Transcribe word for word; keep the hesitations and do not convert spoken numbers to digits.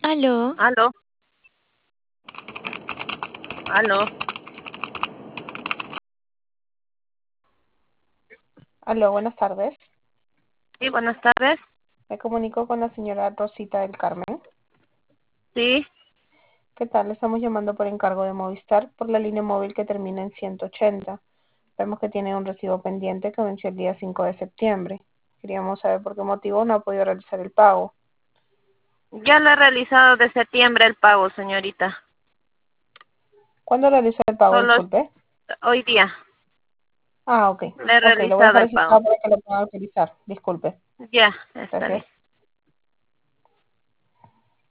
Aló, Aló, aló. Aló, buenas tardes. Sí, buenas tardes. Me comunico con la señora Rosita del Carmen. Sí, ¿Qué tal? Le estamos llamando por encargo de Movistar por la línea móvil que termina en ciento ochenta. Vemos que tiene un recibo pendiente que venció el día cinco de septiembre. Queríamos saber por qué motivo no ha podido realizar el pago. ya lo he realizado de septiembre el pago, señorita. ¿Cuándo realizó el pago? Solo es Disculpe. hoy día Ah, ok. le he Ok, lo voy a realizado dejar el pago. registrado para que lo pueda utilizar. Disculpe. Ya, está bien. Gracias.